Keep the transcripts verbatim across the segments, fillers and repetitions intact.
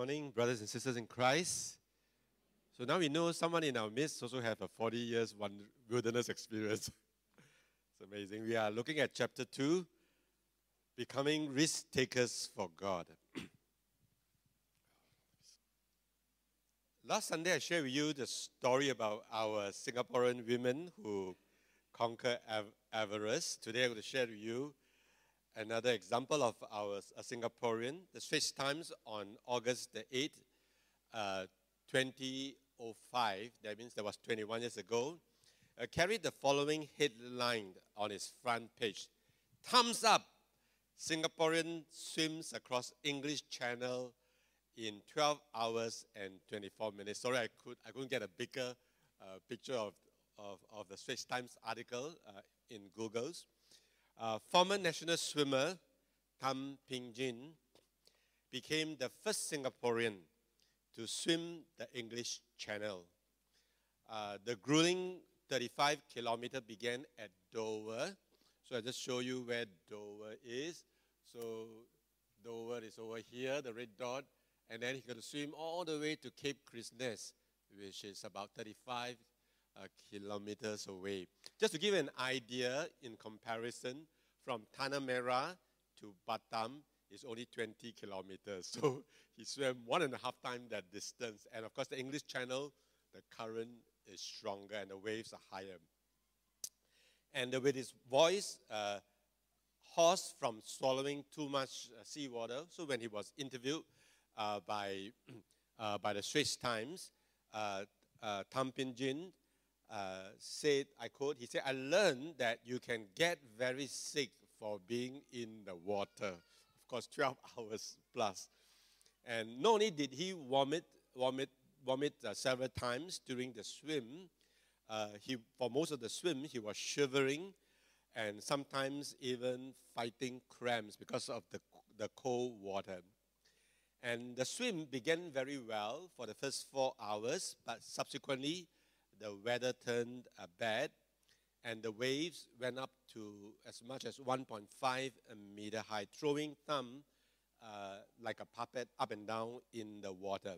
morning, brothers and sisters in Christ. So now we know someone in our midst also have a forty years wilderness experience. It's amazing. We are looking at chapter two, becoming risk takers for God. Last Sunday, I shared with you the story about our Singaporean women who conquered Ev- Everest. Today, I'm going to share with you another example of our a Singaporean. The Straits Times on August the eighth, uh, twenty oh five, that means that was twenty-one years ago, uh, carried the following headline on its front page. Thumbs up, Singaporean swims across English Channel in twelve hours and twenty-four minutes. Sorry, I, could, I couldn't get a bigger uh, picture of, of, of the Straits Times article uh, in Google's. Uh, former national swimmer Thum Ping Jin became the first Singaporean to swim the English Channel. Uh, the grueling thirty-five kilometer began at Dover. So I just show you where Dover is. So Dover is over here, the red dot, and then he's going to swim all the way to Cape Christmas, which is about thirty-five uh, kilometers away. Just to give you an idea in comparison, from Tanah Merah to Batam is only twenty kilometers. So he swam one and a half times that distance. And of course, the English Channel, the current is stronger and the waves are higher. And with his voice uh, hoarse from swallowing too much uh, seawater, so when he was interviewed uh, by, uh, by the Straits Times, uh, uh, Thum Ping Jin uh, said, I quote, he said, "I learned that you can get very sick for being in the water." Of course, twelve hours plus. And not only did he vomit, vomit, vomit uh, several times during the swim, uh, he, for most of the swim, he was shivering and sometimes even fighting cramps because of the, the cold water. And the swim began very well for the first four hours, but subsequently, the weather turned uh, bad, and the waves went up to as much as one point five meter high, throwing Thum uh, like a puppet up and down in the water.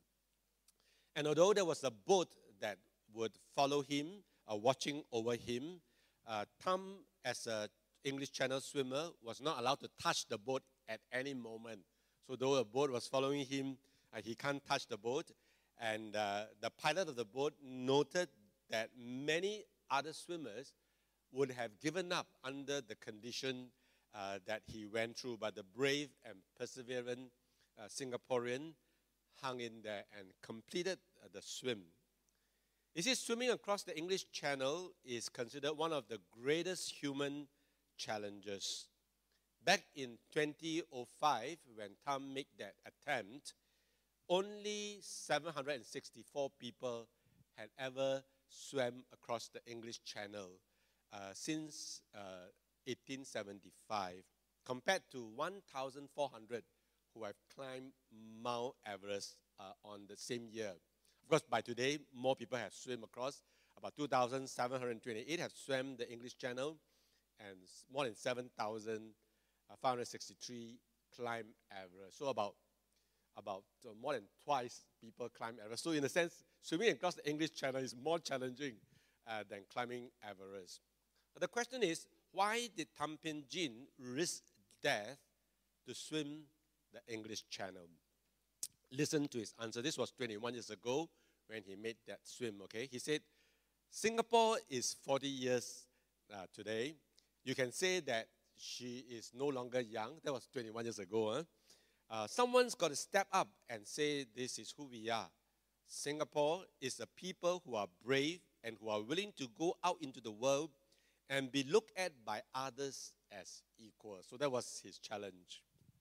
And although there was a boat that would follow him, uh, watching over him, uh, Thum, as an English Channel swimmer, was not allowed to touch the boat at any moment. So though a boat was following him, uh, he can't touch the boat. And uh, the pilot of the boat noted that many other swimmers would have given up under the condition uh, that he went through, but the brave and perseverant uh, Singaporean hung in there and completed uh, the swim. You see, swimming across the English Channel is considered one of the greatest human challenges. Back in twenty oh five, when Thum made that attempt, only seven hundred sixty-four people had ever swam across the English Channel uh, since uh, eighteen seventy-five, compared to one thousand four hundred who have climbed Mount Everest uh, on the same year. Of course, by today, more people have swum across. About two thousand seven hundred twenty-eight have swam the English Channel, and more than seven thousand five hundred sixty-three climbed Everest. So about about uh, more than twice people climb Everest. So in a sense, swimming across the English Channel is more challenging uh, than climbing Everest. But the question is, why did Thum Ping Jin risk death to swim the English Channel? Listen to his answer. This was twenty-one years ago when he made that swim, okay? He said, Singapore is forty years uh, today. You can say that she is no longer young. That was twenty-one years ago, huh? Uh, someone's got to step up and say, this is who we are. Singapore is a people who are brave and who are willing to go out into the world and be looked at by others as equal. So that was his challenge.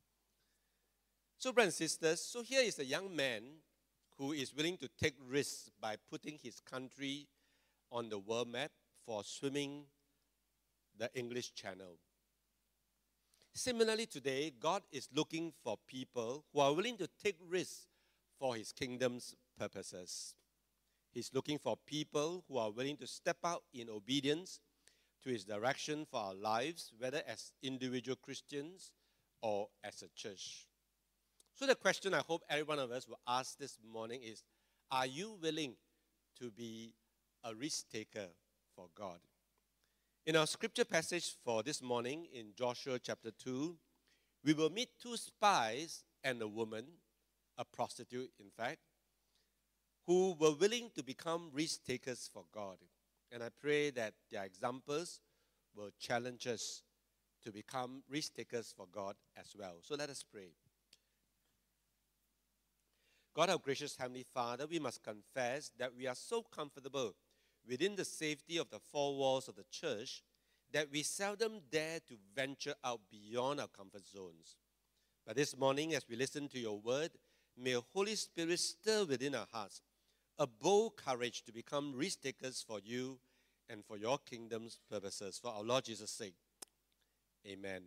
So, brothers and sisters, so here is a young man who is willing to take risks by putting his country on the world map for swimming the English Channel. Similarly today, God is looking for people who are willing to take risks for his kingdom's purposes. He's looking for people who are willing to step out in obedience to his direction for our lives, whether as individual Christians or as a church. So the question I hope every one of us will ask this morning is, are you willing to be a risk taker for God? In our scripture passage for this morning in Joshua chapter two, we will meet two spies and a woman, a prostitute in fact, who were willing to become risk takers for God. And I pray that their examples will challenge us to become risk takers for God as well. So let us pray. God, our gracious Heavenly Father, we must confess that we are so comfortable within the safety of the four walls of the church that we seldom dare to venture out beyond our comfort zones. But this morning, as we listen to your word, may the Holy Spirit stir within our hearts a bold courage to become risk takers for you and for your kingdom's purposes. For our Lord Jesus' sake. Amen.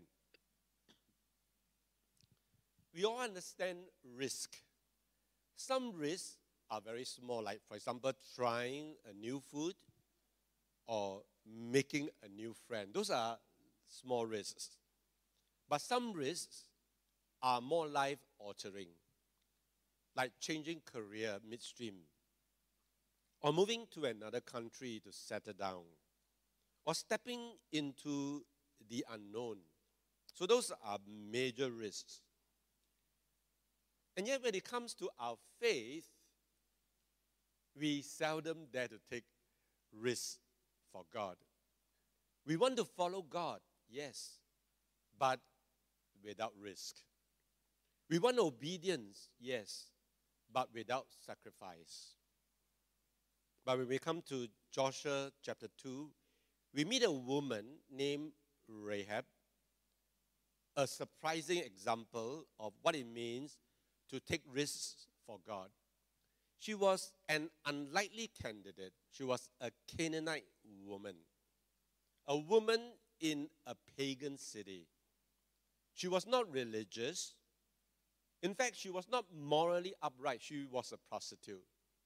We all understand risk. Some risks are very small, like, for example, trying a new food or making a new friend. Those are small risks. But some risks are more life-altering, like changing career midstream, or moving to another country to settle down, or stepping into the unknown. So those are major risks. And yet when it comes to our faith, we seldom dare to take risks for God. We want to follow God, yes, but without risk. We want obedience, yes, but without sacrifice. But when we come to Joshua chapter two, we meet a woman named Rahab, a surprising example of what it means to take risks for God. She was an unlikely candidate. She was a Canaanite woman, a woman in a pagan city. She was not religious. In fact, she was not morally upright. She was a prostitute.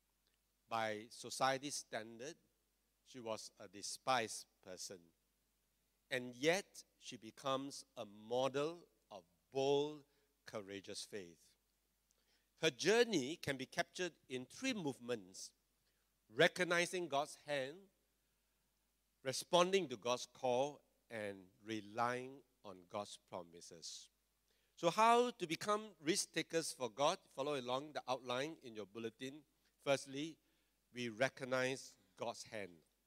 By society's standard, she was a despised person. And yet, she becomes a model of bold, courageous faith. Her journey can be captured in three movements: recognizing God's hand, responding to God's call, and relying on God's promises. So how to become risk takers for God? Follow along the outline in your bulletin. Firstly, we recognize God's hand.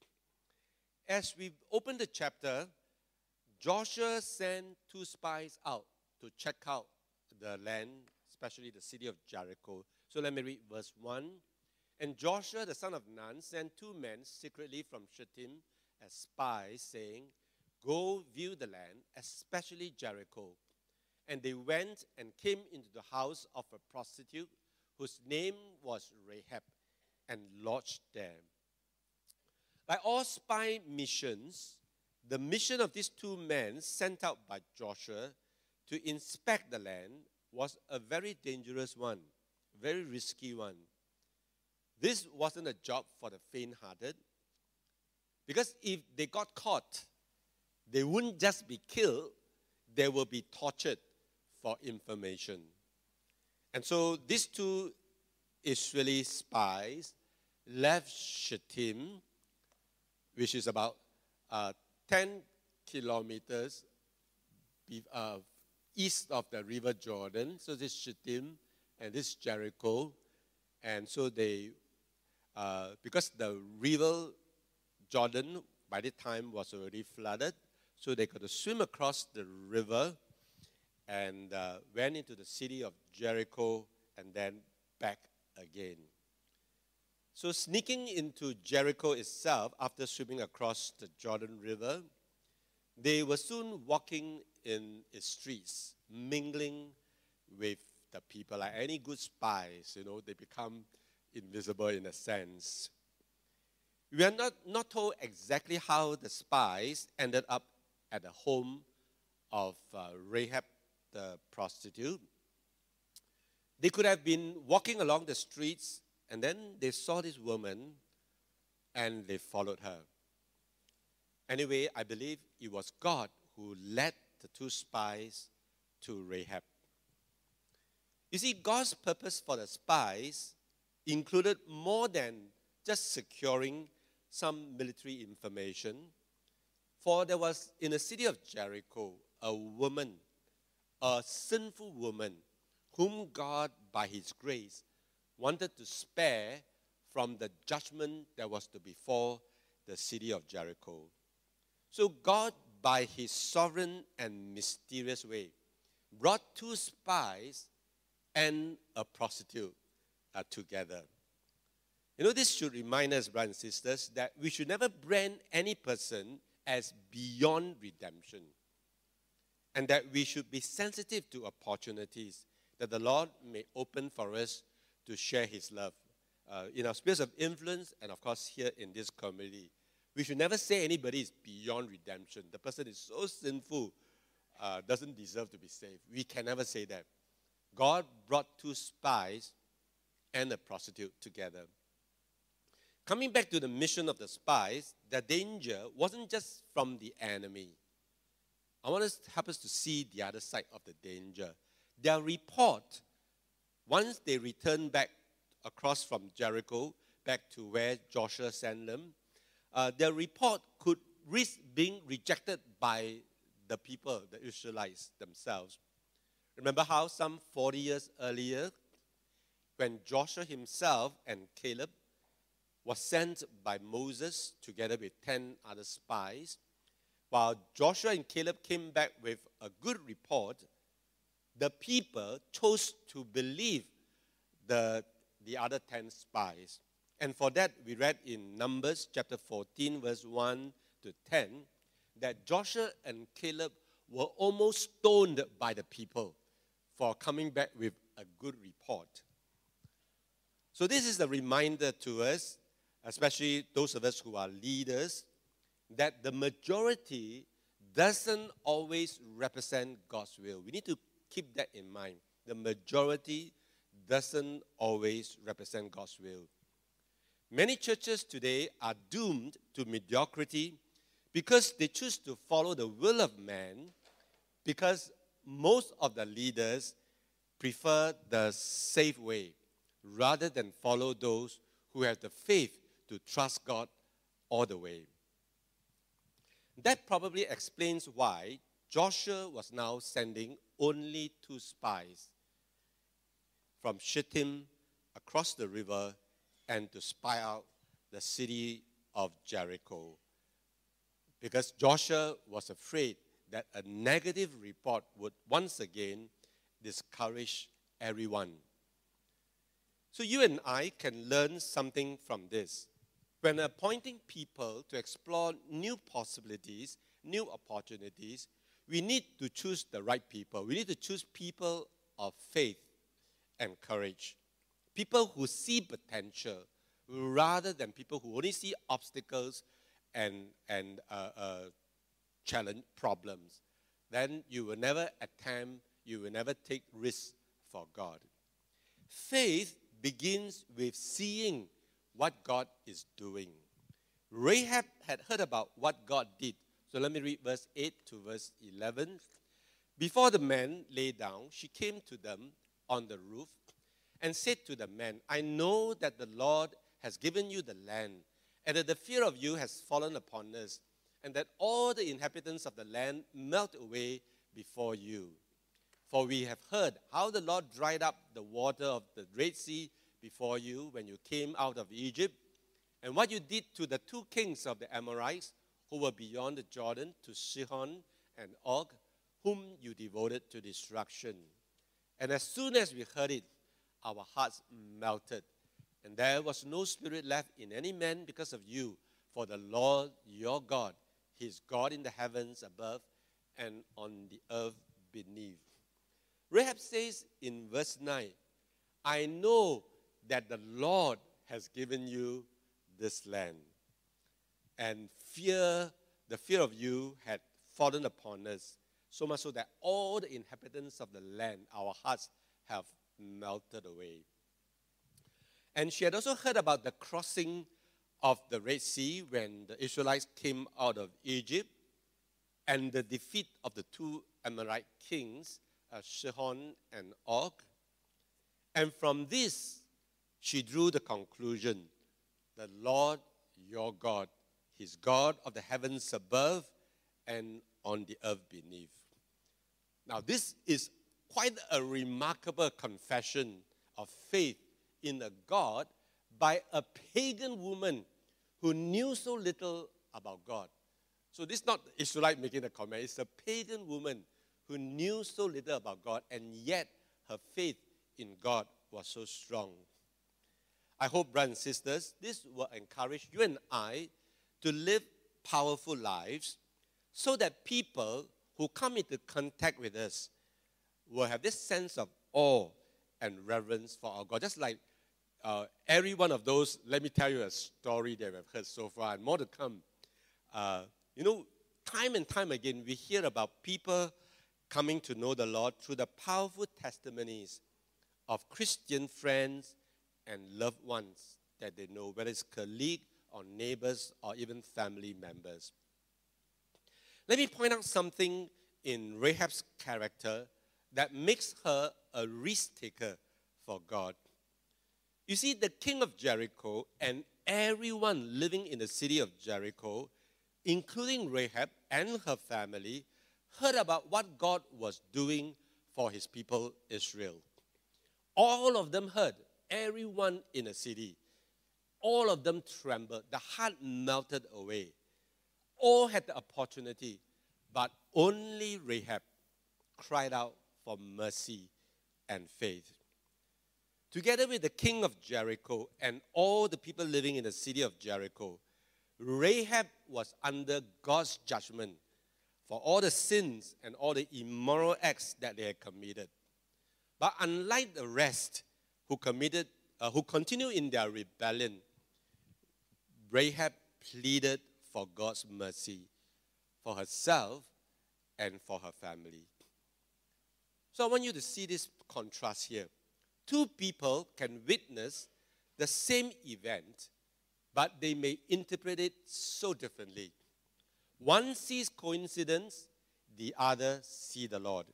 As we open the chapter, Joshua sent two spies out to check out the land, especially the city of Jericho. So let me read verse one. And Joshua, the son of Nun, sent two men secretly from Shittim as spies, saying, "Go view the land, especially Jericho." And they went and came into the house of a prostitute whose name was Rahab, and lodged there. Like all spy missions, the mission of these two men sent out by Joshua to inspect the land was a very dangerous one, very risky one. This wasn't a job for the faint-hearted, because if they got caught, they wouldn't just be killed, they will be tortured for information. And so these two Israeli spies left Shittim, which is about uh, ten kilometers uh, east of the river Jordan. So this Shittim and this Jericho. And so they, uh, because the river Jordan by the time was already flooded, so they could swim across the river and uh, went into the city of Jericho and then back again. So sneaking into Jericho itself after swimming across the Jordan River, they were soon walking in its streets, mingling with the people. Like any good spies, you know, they become invisible in a sense. We are not, not told exactly how the spies ended up at the home of uh, Rahab the prostitute. They could have been walking along the streets and then they saw this woman and they followed her. Anyway, I believe it was God who led the two spies to Rahab. You see, God's purpose for the spies included more than just securing some military information. For there was in the city of Jericho a woman, a sinful woman, whom God, by his grace, wanted to spare from the judgment that was to befall the city of Jericho. So God, by his sovereign and mysterious way, brought two spies and a prostitute uh, together. You know, this should remind us, brothers and sisters, that we should never brand any person as beyond redemption, and that we should be sensitive to opportunities that the Lord may open for us to share his love uh, in our spheres of influence, and of course here in this community. We should never say anybody is beyond redemption. The person is so sinful, uh, doesn't deserve to be saved. We can never say that. God brought two spies and a prostitute together. Coming back to the mission of the spies, the danger wasn't just from the enemy. I want us to help us to see the other side of the danger. Their report, once they returned back across from Jericho, back to where Joshua sent them, uh, their report could risk being rejected by the people, the Israelites themselves. Remember how some forty years earlier, when Joshua himself and Caleb was sent by Moses together with ten other spies, while Joshua and Caleb came back with a good report, the people chose to believe the, the other ten spies. And for that, we read in Numbers chapter fourteen, verse one to ten, that Joshua and Caleb were almost stoned by the people for coming back with a good report. So this is a reminder to us, especially those of us who are leaders, that the majority doesn't always represent God's will. We need to keep that in mind. The majority doesn't always represent God's will. Many churches today are doomed to mediocrity because they choose to follow the will of man, because most of the leaders prefer the safe way rather than follow those who have the faith to trust God all the way. That probably explains why Joshua was now sending only two spies from Shittim across the river and to spy out the city of Jericho. Because Joshua was afraid that a negative report would once again discourage everyone. So you and I can learn something from this. When appointing people to explore new possibilities, new opportunities, we need to choose the right people. We need to choose people of faith and courage. People who see potential rather than people who only see obstacles and, and uh, uh, challenge problems. Then you will never attempt, you will never take risks for God. Faith begins with seeing what God is doing. Rahab had heard about what God did. So let me read verse eight to verse eleven. Before the men lay down, she came to them on the roof and said to the men, I know that the Lord has given you the land, and that the fear of you has fallen upon us, and that all the inhabitants of the land melt away before you. For we have heard how the Lord dried up the water of the Red Sea before you when you came out of Egypt, and what you did to the two kings of the Amorites who were beyond the Jordan, to Sihon and Og, whom you devoted to destruction. And as soon as we heard it, our hearts melted, and there was no spirit left in any man because of you, for the Lord your God, he is God in the heavens above and on the earth beneath. Rahab says in verse nine, I know that the Lord has given you this land. And fear, the fear of you had fallen upon us, so much so that all the inhabitants of the land, our hearts have melted away. And she had also heard about the crossing of the Red Sea when the Israelites came out of Egypt, and the defeat of the two Amorite kings, uh, Sihon and Og. And from this, she drew the conclusion, the Lord your God, He's God of the heavens above and on the earth beneath. Now, this is quite a remarkable confession of faith in a God by a pagan woman who knew so little about God. So this is not Israelite making a comment. It's a pagan woman who knew so little about God, and yet her faith in God was so strong. I hope, brothers and sisters, this will encourage you and I to live powerful lives so that people who come into contact with us will have this sense of awe and reverence for our God. Just like uh, every one of those, let me tell you a story that we've heard so far, and more to come. Uh, you know, time and time again, we hear about people coming to know the Lord through the powerful testimonies of Christian friends and loved ones that they know, whether it's colleagues or neighbors or even family members. Let me point out something in Rahab's character that makes her a risk taker for God. You see, the king of Jericho and everyone living in the city of Jericho, including Rahab and her family, heard about what God was doing for his people Israel. All of them heard, everyone in the city. All of them trembled. The heart melted away. All had the opportunity, but only Rahab cried out for mercy and faith. Together with the king of Jericho and all the people living in the city of Jericho, Rahab was under God's judgment for all the sins and all the immoral acts that they had committed. But unlike the rest who committed, uh, who continued in their rebellion, Rahab pleaded for God's mercy for herself and for her family. So I want you to see this contrast here. Two people can witness the same event, but they may interpret it so differently. One sees coincidence, the other sees the Lord.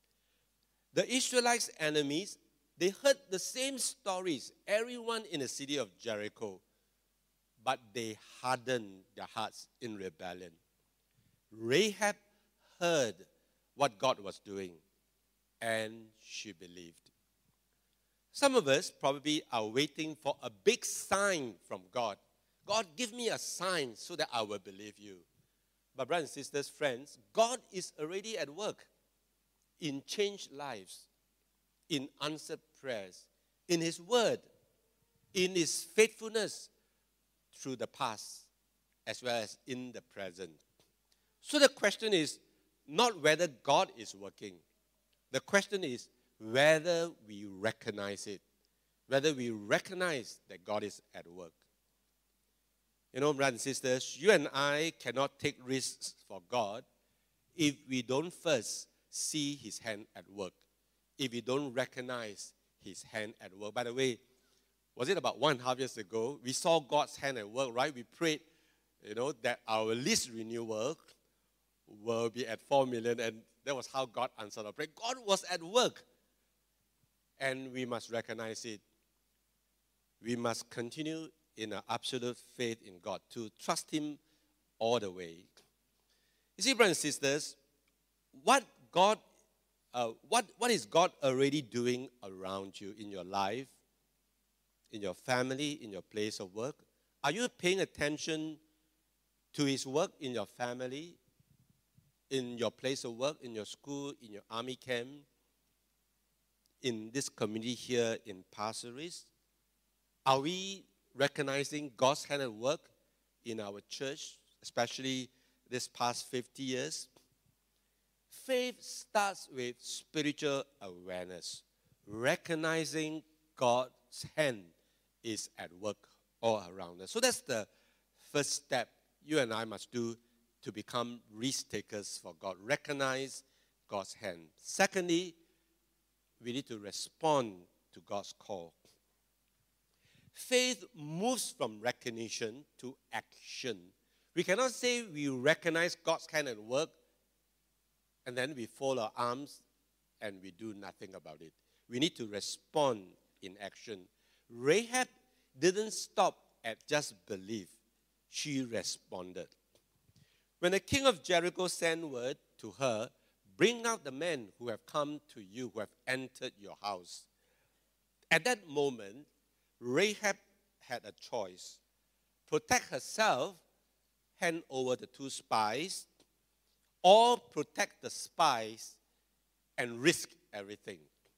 The Israelites' enemies, they heard the same stories, everyone in the city of Jericho, but they hardened their hearts in rebellion. Rahab heard what God was doing, and she believed. Some of us probably are waiting for a big sign from God. God, give me a sign so that I will believe you. But brothers and sisters, friends, God is already at work in changed lives, in answered prayers, in His word, in His faithfulness through the past as well as in the present. So the question is not whether God is working. The question is whether we recognize it, whether we recognize that God is at work. You know, brothers and sisters, you and I cannot take risks for God if we don't first see His hand at work, if we don't recognize His hand at work. By the way, was it about one and a half years ago, we saw God's hand at work, right? We prayed, you know, that our lease renewal will be at four million, and that was how God answered our prayer. God was at work, and we must recognize it. We must continue in our absolute faith in God, to trust Him all the way. You see, brothers and sisters, what God, uh, what, what is God already doing around you in your life, in your family, in your place of work? Are you paying attention to His work in your family, in your place of work, in your school, in your army camp, in this community here in Pasir Ris? Are we recognizing God's hand at work in our church, especially this past fifty years? Faith starts with spiritual awareness, recognizing God's hand is at work all around us. So that's the first step you and I must do to become risk takers for God. Recognize God's hand. Secondly, we need to respond to God's call. Faith moves from recognition to action. We cannot say we recognize God's hand at work and then we fold our arms and we do nothing about it. We need to respond in action. Rahab didn't stop at just belief. She responded. When the king of Jericho sent word to her, bring out the men who have come to you, who have entered your house. At that moment, Rahab had a choice. Protect herself, hand over the two spies, or protect the spies and risk everything.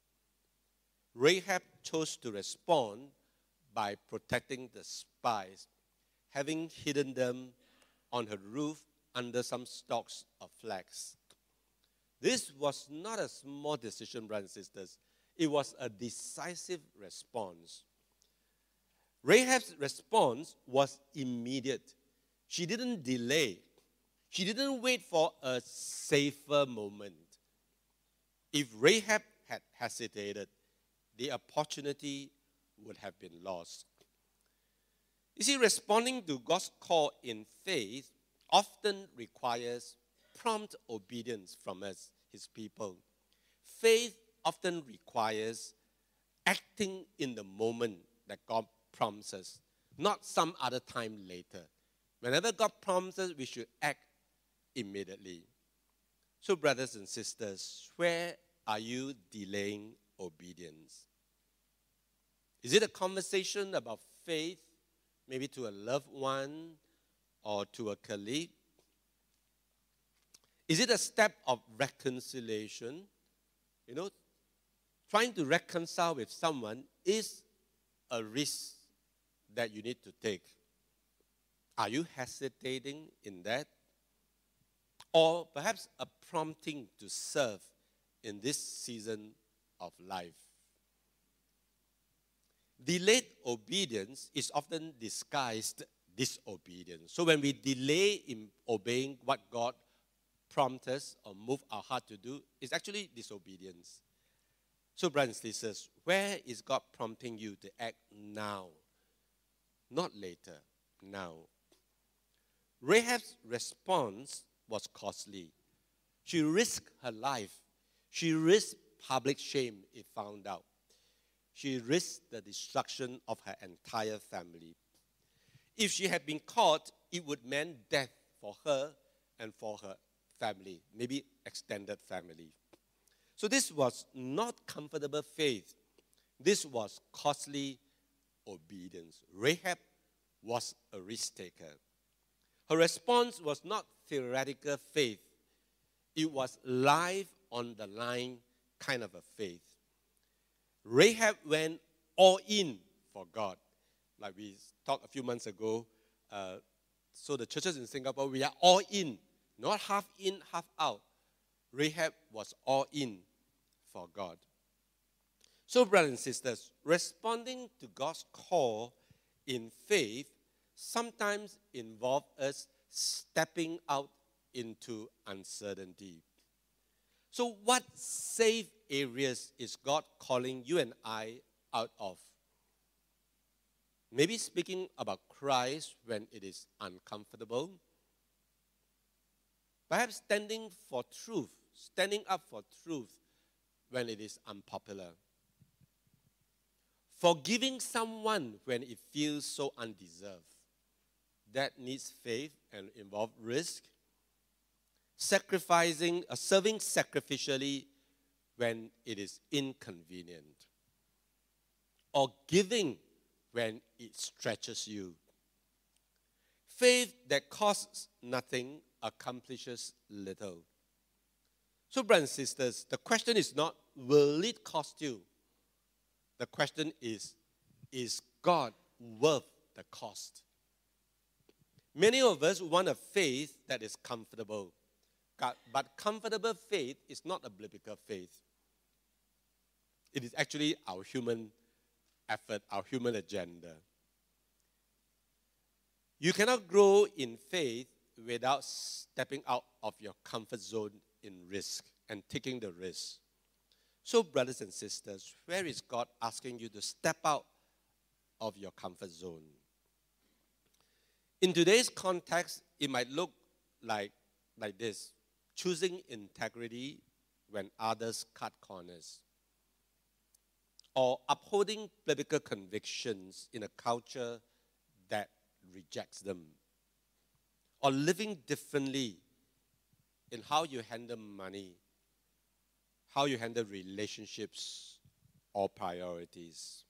Rahab chose to respond by protecting the spies, having hidden them on her roof under some stalks of flax. This was not a small decision, brothers and sisters. It was a decisive response. Rahab's response was immediate. She didn't delay. She didn't wait for a safer moment. If Rahab had hesitated, the opportunity would have been lost. You see, responding to God's call in faith often requires prompt obedience from us, his people. Faith often requires acting in the moment that God prompts us, not some other time later. Whenever God prompts us, we should act immediately. So, brothers and sisters, where are you delaying obedience? Is it a conversation about faith, maybe to a loved one or to a colleague? Is it a step of reconciliation? You know, trying to reconcile with someone is a risk that you need to take. Are you hesitating in that? Or perhaps a prompting to serve in this season of life. Delayed obedience is often disguised disobedience. So when we delay in obeying what God prompts us or move our heart to do, it's actually disobedience. So brothers and sisters, where is God prompting you to act now? Not later, now. Rahab's response was costly. She risked her life. She risked public shame if found out. She risked the destruction of her entire family. If she had been caught, it would mean death for her and for her family, maybe extended family. So this was not comfortable faith. This was costly obedience. Rahab was a risk taker. Her response was not theoretical faith. It was life on the line kind of a faith. Rahab went all in for God. Like we talked a few months ago, uh, so the churches in Singapore, we are all in, not half in, half out. Rahab was all in for God. So, brothers and sisters, responding to God's call in faith sometimes involves us stepping out into uncertainty. So, what safe areas is God calling you and I out of? Maybe speaking about Christ when it is uncomfortable. Perhaps standing for truth, standing up for truth when it is unpopular. Forgiving someone when it feels so undeserved. That needs faith and involves risk. Sacrificing, uh, serving sacrificially when it is inconvenient. Or giving when it stretches you. Faith that costs nothing accomplishes little. So, brothers and sisters, the question is not, will it cost you? The question is, is God worth the cost? Many of us want a faith that is comfortable. But comfortable faith is not a biblical faith. It is actually our human effort, our human agenda. You cannot grow in faith without stepping out of your comfort zone in risk and taking the risk. So, brothers and sisters, where is God asking you to step out of your comfort zone? In today's context, it might look like, like this. Choosing integrity when others cut corners. or upholding biblical convictions in a culture that rejects them, or living differently in how you handle money, how you handle relationships or priorities.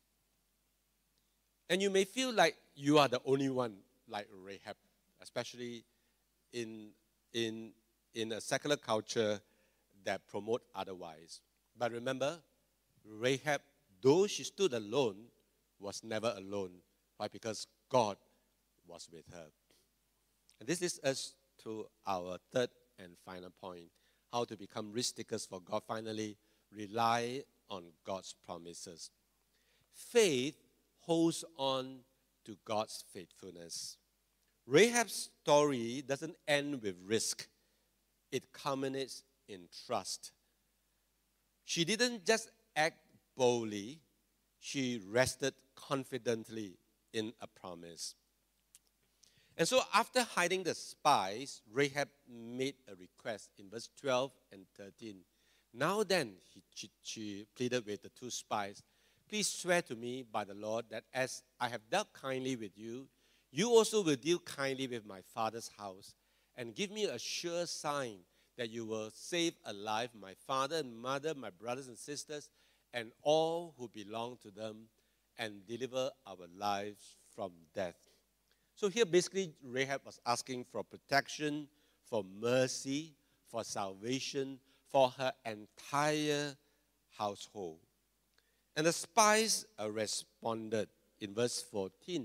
And you may feel like you are the only one like Rahab, especially in, in, in a secular culture that promote otherwise. But remember, Rahab, though she stood alone, was never alone. Why? Because God was with her. And this is us to our third and final point, how to become risk takers for God. Finally, rely on God's promises. Faith holds on to God's faithfulness. Rahab's story doesn't end with risk. It culminates in trust. She didn't just act boldly, she rested confidently in a promise. And so after hiding the spies, Rahab made a request in verse twelve and thirteen. Now then, he, she, she pleaded with the two spies, please swear to me by the Lord that as I have dealt kindly with you, you also will deal kindly with my father's house, and give me a sure sign that you will save alive my father and mother, my brothers and sisters, and all who belong to them, and deliver our lives from death. So here basically Rahab was asking for protection, for mercy, for salvation, for her entire household. And the spies uh, responded in verse fourteen.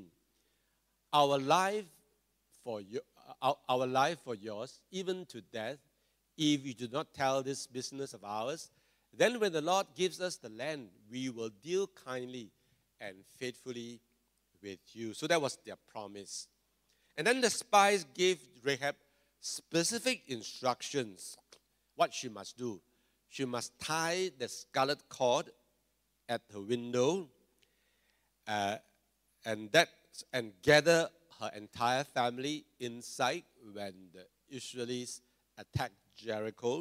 Our life for you, our, our life for yours, even to death, if you do not tell this business of ours, then when the Lord gives us the land, we will deal kindly and faithfully with you. So that was their promise. And then the spies gave Rahab specific instructions what she must do. She must tie the scarlet cord at her window uh, and that and gather her entire family inside when the Israelis attacked Jericho.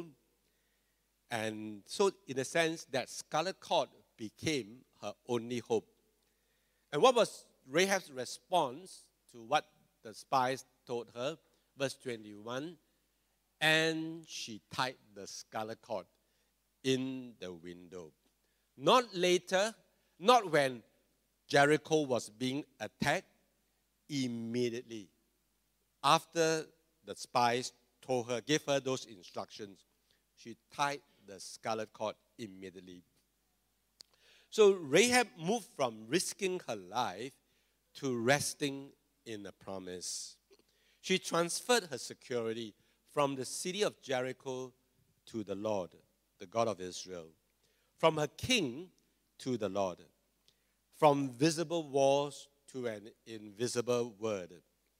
And so in a sense, that scarlet cord became her only hope. And what was Rahab's response to what the spies told her? Verse twenty-one, and she tied the scarlet cord in the window. Not later, not when Jericho was being attacked, immediately after the spies told her, gave her those instructions, she tied the scarlet cord immediately. So Rahab moved from risking her life to resting in a promise. She transferred her security from the city of Jericho to the Lord, the God of Israel, from her king to the Lord, from visible walls to an invisible word.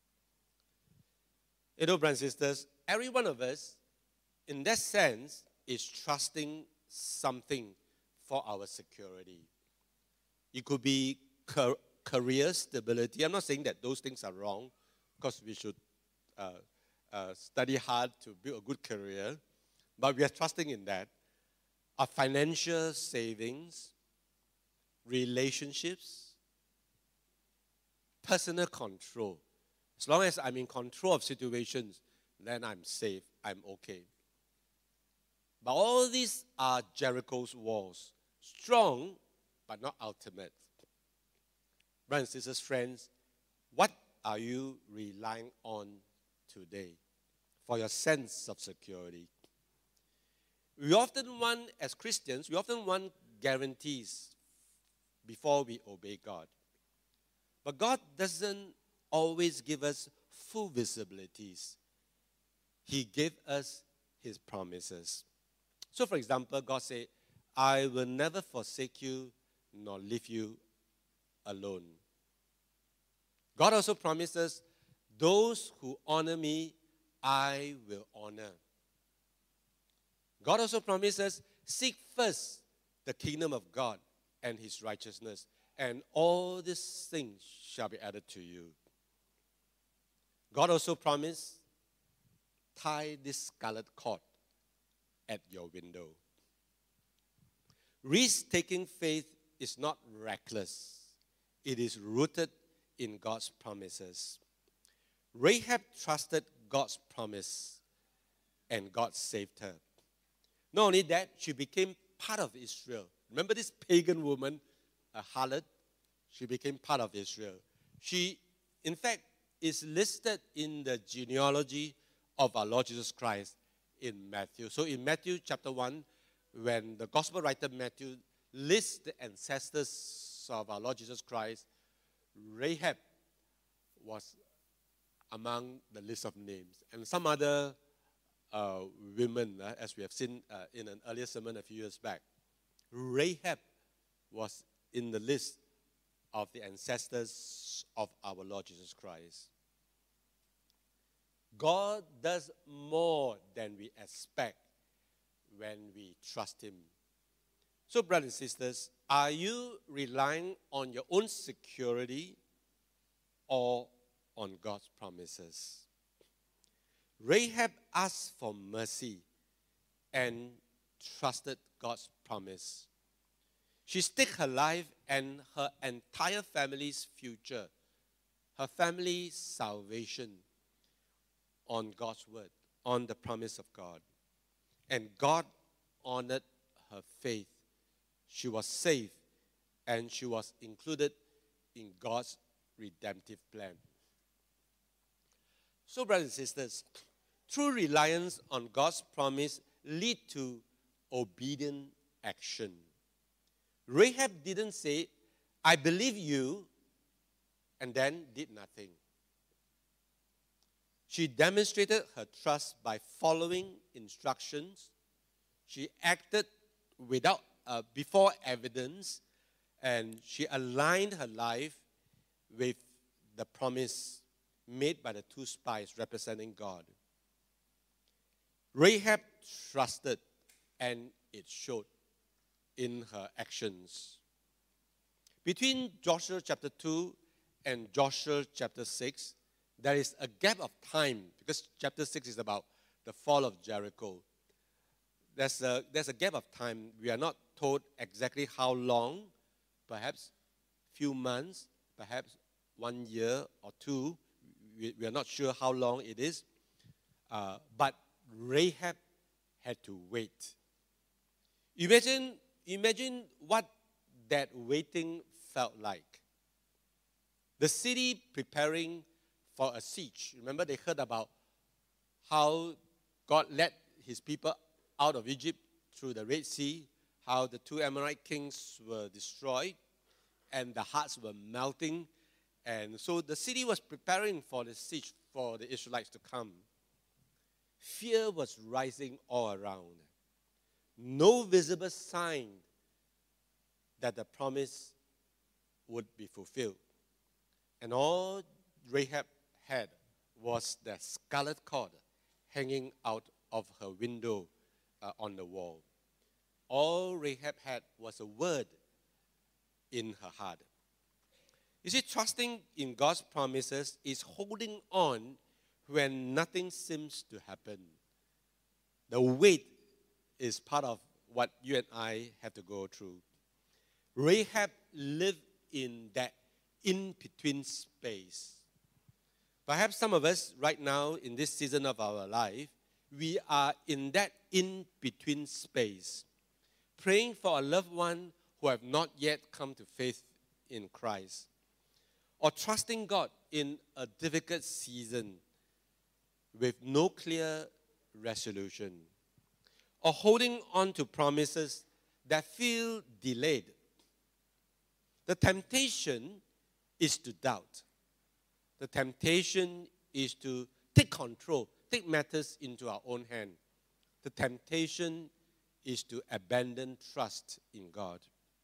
You know, brothers and sisters, every one of us, in that sense, is trusting something for our security. It could be car- career stability. I'm not saying that those things are wrong, because we should uh, uh, study hard to build a good career, but we are trusting in that. Our financial savings, relationships, personal control. As long as I'm in control of situations, then I'm safe, I'm okay. But all these are Jericho's walls. Strong, but not ultimate. Brothers and sisters, friends, what are you relying on today for your sense of security? We often want, as Christians, we often want guarantees before we obey God. But God doesn't always give us full visibilities. He gave us His promises. So, for example, God said, I will never forsake you nor leave you alone. God also promises, those who honor me, I will honor. God also promises, seek first the kingdom of God and His righteousness, and all these things shall be added to you. God also promised, tie this scarlet cord at your window. Risk-taking faith is not reckless. It is rooted in God's promises. Rahab trusted God's promise, and God saved her. Not only that, she became part of Israel. Remember this pagan woman, a harlot? She became part of Israel. She, in fact, is listed in the genealogy of our Lord Jesus Christ in Matthew. So in Matthew chapter one, when the gospel writer Matthew lists the ancestors of our Lord Jesus Christ, Rahab was among the list of names. And some other uh, women, uh, as we have seen uh, in an earlier sermon a few years back, Rahab was in the list of the ancestors of our Lord Jesus Christ. God does more than we expect when we trust Him. So, brothers and sisters, are you relying on your own security or on God's promises? Rahab asked for mercy and trusted God's promise. She staked her life and her entire family's future, her family's salvation, on God's word, on the promise of God. And God honored her faith. She was saved, and she was included in God's redemptive plan. So, brothers and sisters, true reliance on God's promise lead to obedient action. Rahab didn't say, I believe you, and then did nothing. She demonstrated her trust by following instructions. She acted without uh, before evidence, and she aligned her life with the promise made by the two spies representing God. Rahab trusted, and it showed in her actions. Between Joshua chapter two and Joshua chapter six, there is a gap of time, because chapter six is about the fall of Jericho. There's a, there's a gap of time. We are not told exactly how long, perhaps few months, perhaps one year or two. We, we are not sure how long it is. Uh, but Rahab had to wait. Imagine, imagine what that waiting felt like. The city preparing for a siege. Remember, they heard about how God led his people out of Egypt through the Red Sea, how the two Amorite kings were destroyed, and the hearts were melting. And so the city was preparing for the siege for the Israelites to come. Fear was rising all around. No visible sign that the promise would be fulfilled. And all Rahab had was the scarlet cord hanging out of her window uh, on the wall. All Rahab had was a word in her heart. You see, trusting in God's promises is holding on when nothing seems to happen. The wait is part of what you and I have to go through. Rahab lived in that in-between space. Perhaps some of us right now in this season of our life, we are in that in-between space, praying for a loved one who have not yet come to faith in Christ, or trusting God in a difficult season with no clear resolution, or holding on to promises that feel delayed. The temptation is to doubt. The temptation is to take control, take matters into our own hand. The temptation is to abandon trust in God.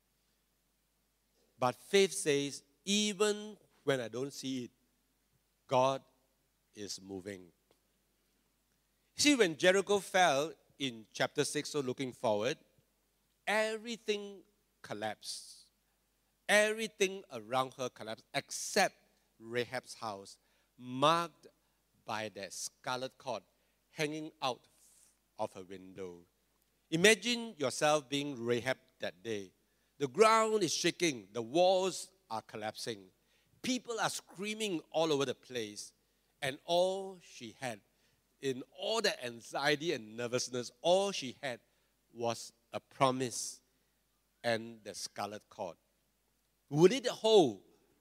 But faith says, even when I don't see it, God is moving. See, when Jericho fell in chapter six, so looking forward, everything collapsed. Everything around her collapsed except Rahab's house, marked by that scarlet cord hanging out of her window. Imagine yourself being Rahab that day. The ground is shaking. The walls are collapsing. People are screaming all over the place. And all she had, in all the anxiety and nervousness, all she had was a promise and the scarlet cord. Would it hold?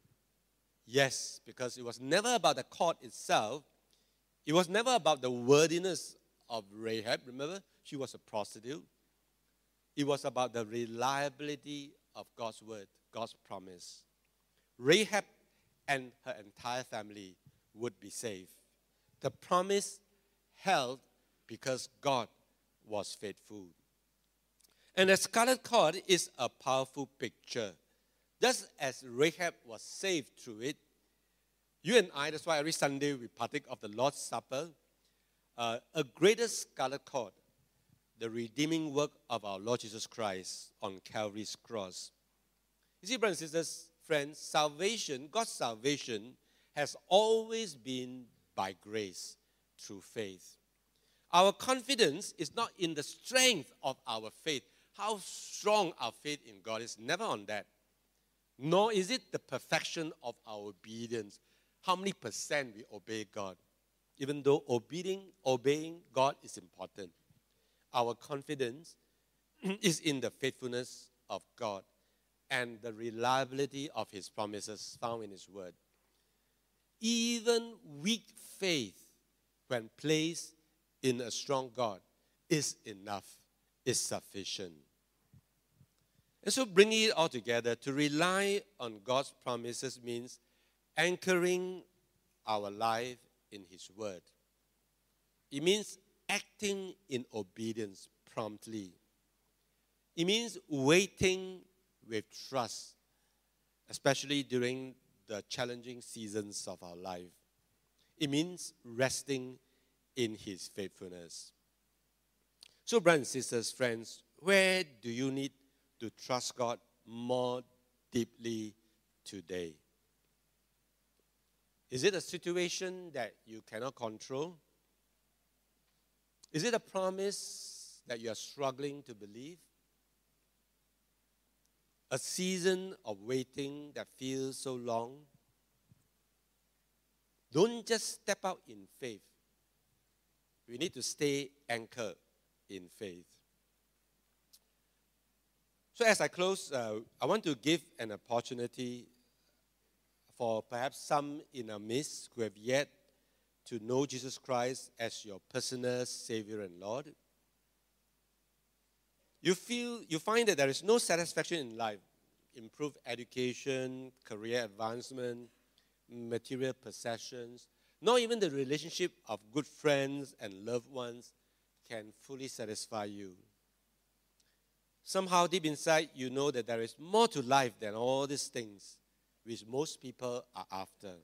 Yes, because it was never about the cord itself. It was never about the worthiness of Rahab. Remember, she was a prostitute. It was about the reliability of God's word, God's promise. Rahab and her entire family would be saved. The promise held because God was faithful. And the scarlet cord is a powerful picture. Just as Rahab was saved through it, you and I, that's why every Sunday we partake of the Lord's Supper, uh, a greater scarlet cord, the redeeming work of our Lord Jesus Christ on Calvary's cross. You see, brothers and sisters, friends, salvation, God's salvation, has always been by grace through faith. Our confidence is not in the strength of our faith, how strong our faith in God is, never on that. Nor is it the perfection of our obedience, how many percent we obey God. Even though obeying, obeying God is important, our confidence is in the faithfulness of God and the reliability of His promises found in His word. Even weak faith, when placed in a strong God, is enough, is sufficient. And so bringing it all together, to rely on God's promises means anchoring our life in His word. It means acting in obedience promptly. It means waiting with trust, especially during the challenging seasons of our life. It means resting in His faithfulness. So, brothers and sisters, friends, where do you need to trust God more deeply today? Is it a situation that you cannot control? Is it a promise that you are struggling to believe? A season of waiting that feels so long? Don't just step out in faith. We need to stay anchored in faith. So as I close, uh, I want to give an opportunity for perhaps some in our midst who have yet to know Jesus Christ as your personal Savior and Lord. You feel, you find that there is no satisfaction in life. Improved education, career advancement, material possessions, not even the relationship of good friends and loved ones can fully satisfy you. Somehow deep inside, you know that there is more to life than all these things which most people are after.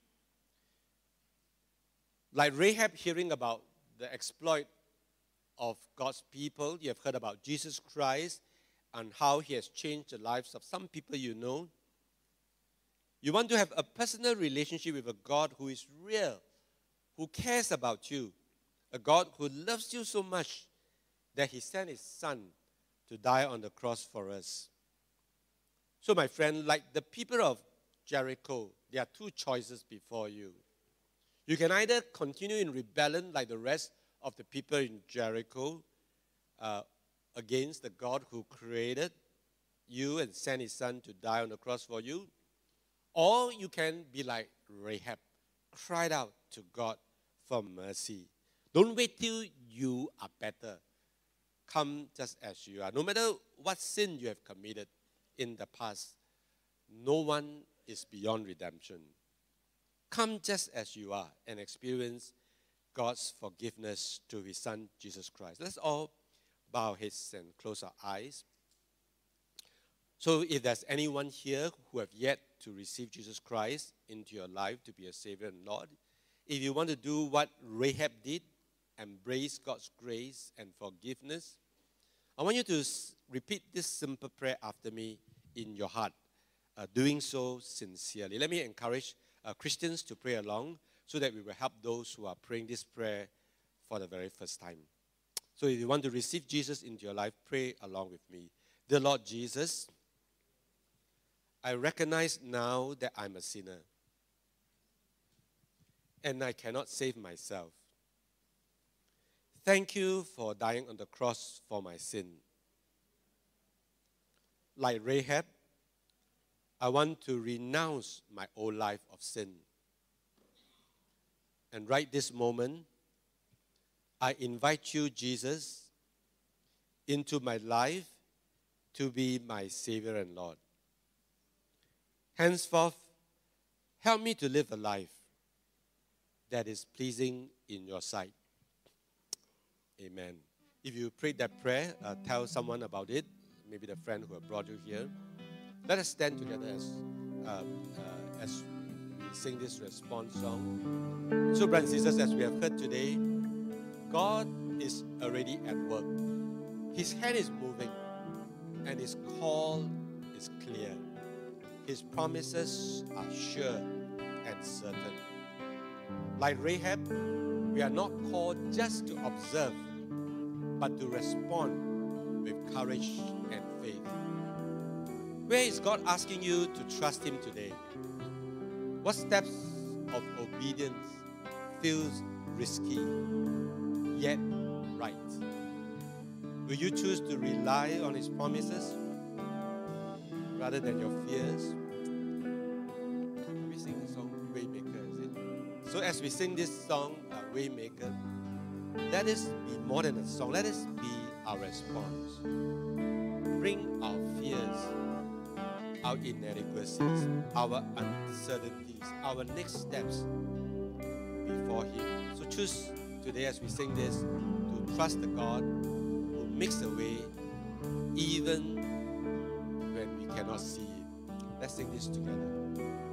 Like Rahab hearing about the exploit of God's people, you have heard about Jesus Christ and how He has changed the lives of some people you know. You want to have a personal relationship with a God who is real, who cares about you, a God who loves you so much that He sent His Son to die on the cross for us. So, my friend, like the people of Jericho, there are two choices before you. You can either continue in rebellion like the rest of the people in Jericho uh, against the God who created you and sent His Son to die on the cross for you, or you can be like Rahab, cried out to God for mercy. Don't wait till you are better. Come just as you are. No matter what sin you have committed in the past, no one is beyond redemption. Come just as you are and experience God's forgiveness through His Son, Jesus Christ. Let's all bow our heads and close our eyes. So if there's anyone here who have yet to receive Jesus Christ into your life to be a Savior and Lord, if you want to do what Rahab did, embrace God's grace and forgiveness, I want you to repeat this simple prayer after me in your heart, uh, doing so sincerely. Let me encourage uh, Christians to pray along so that we will help those who are praying this prayer for the very first time. So if you want to receive Jesus into your life, pray along with me. Dear Lord Jesus, I recognize now that I'm a sinner and I cannot save myself. Thank you for dying on the cross for my sin. Like Rahab, I want to renounce my old life of sin. And right this moment, I invite you, Jesus, into my life to be my Savior and Lord. Henceforth, help me to live a life that is pleasing in your sight. Amen. If you prayed that prayer, uh, tell someone about it, maybe the friend who have brought you here. Let us stand together as, uh, uh, as we sing this response song. So, brothers and sisters, as we have heard today, God is already at work. His hand is moving, and His call is clear. His promises are sure and certain. Like Rahab, we are not called just to observe, but to respond with courage and faith. Where is God asking you to trust Him today? What steps of obedience feels risky, yet right? Will you choose to rely on His promises rather than your fears? We sing the song Waymaker, is it? So as we sing this song, uh, Waymaker, let us be more than a song. Let us be our response. Bring our fears, our inadequacies, our uncertainties, our next steps before Him. So choose today as we sing this to trust the God who makes a way even when we cannot see it. Let's sing this together.